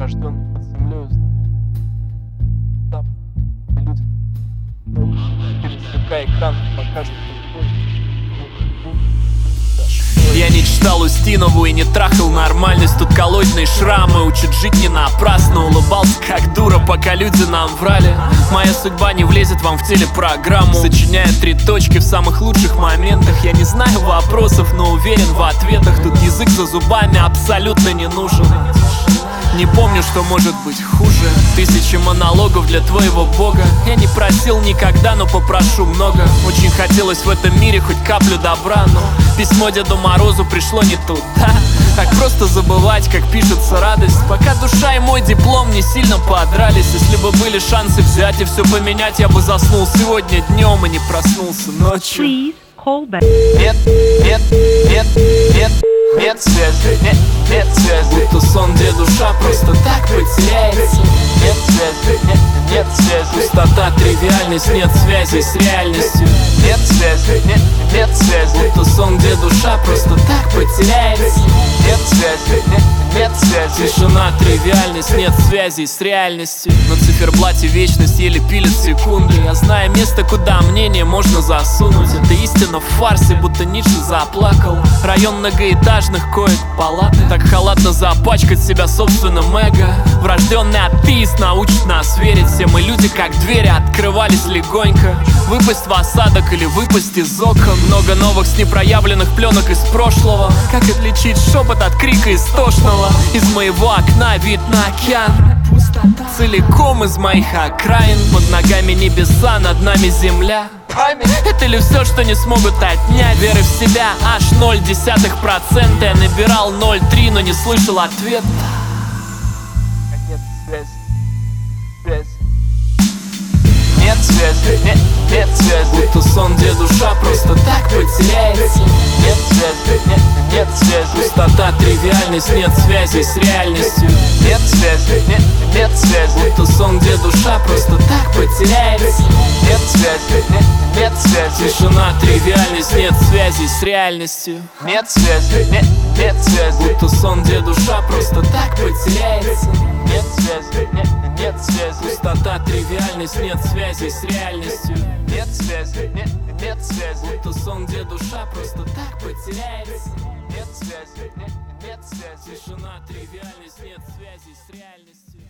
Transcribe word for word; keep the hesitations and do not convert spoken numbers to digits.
рожденный под землей, знает. Там люди, ну, пересекая экран, покажет. Я не читал Устинову и не трахал нормальность. Тут коллоидные шрамы учат жить не напрасно. Улыбался как дура, пока люди нам врали. Моя судьба не влезет вам в телепрограмму. Сочиняя три точки в самых лучших моментах. Я не знаю вопросов, но уверен в ответах. Тут язык за зубами абсолютно не нужен. Не помню, что может быть хуже. Тысячи монологов для твоего бога. Я не просил никогда, но попрошу много. Очень хотелось в этом мире хоть каплю добра, но письмо Деду Морозу пришло не туда. Так просто забывать, как пишется радость. Пока душа и мой диплом не сильно подрались. Если бы были шансы взять и все поменять, я бы заснул сегодня днем и не проснулся ночью. Please hold back. Нет, нет, нет, нет, нет связи, нет, нет связи. Будто сон, где душа просто так потеряется. Нет связи, нет, нет связи. Пустота, тривиальность, нет связи с реальностью. Нет связи, нет, нет связи. Будто сон, где душа просто так потеряется. Нет связи, нет, нет связи. Тишина, тривиальность, нет связи с реальностью. На циферблате вечность еле пилит секунды. Я знаю место, куда мнение можно засунуть. Это истина в фарсе, будто Ницше заплакал. Район многоэтажных коек палаты. Так халатно запачкать себя собственным эго. Врожденный атеист научит нас верить. Все мы люди, как двери, открывались легонько. Выпасть в осадок или выпасть из окон. Много новых с непроявленных пленок из прошлого. Как отличить шепот от крика истошного? Из моего окна вид на океан. Целиком из моих окраин. Под ногами небеса, над нами земля. Это ли все, что не смогут отнять? Веры в себя аж ноль десятых процента. Я набирал ноль три, но не слышал ответа. Нет связи, связи. Нет связи, нет, нет связи. Будто сон, где душа просто так потеряется. Нет связи, нет, нет связи. Пустота, тривиальность, нет связи с реальностью. Нет связи, нет, нет связи. Будто сон, где душа просто так потеряется. Нет связи, нет, нет связи. Тишина, тривиальность, нет связи с реальностью. Нет связи, нет, нет связи. Будто сон, где душа просто так потеряется. Нет связи, нет, нет связи. Пустота, тривиальность, нет связи с реальностью. Нет связи, нет, нет связи. Будто сон, где душа просто так потеряется. Нет связи, нет, нет связи. Тишина, тривиальность, нет связи с реальностью.